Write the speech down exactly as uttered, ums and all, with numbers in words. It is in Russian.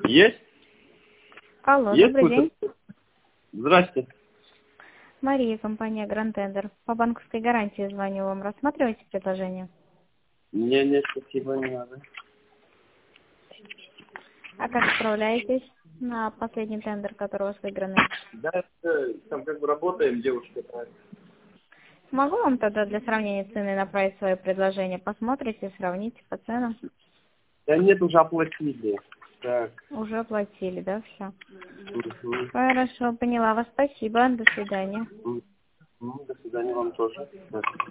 Есть? Алло, Есть добрый день. какой-то? Здрасте. Мария, компания Grand Tender. По банковской гарантии звоню вам. Рассматриваете предложение? Не, не, спасибо, не надо. А как справляетесь на последний тендер, который у вас выигранный? Да, это, там как бы работаем, девушка. Так. Могу вам тогда для сравнения цены направить свое предложение? Посмотрите, сравните по ценам. Да нет, уже оплатили. Так. Уже оплатили, да, все? Угу. Хорошо, поняла вас. Спасибо. До свидания. М, ну, до свидания вам тоже. Так.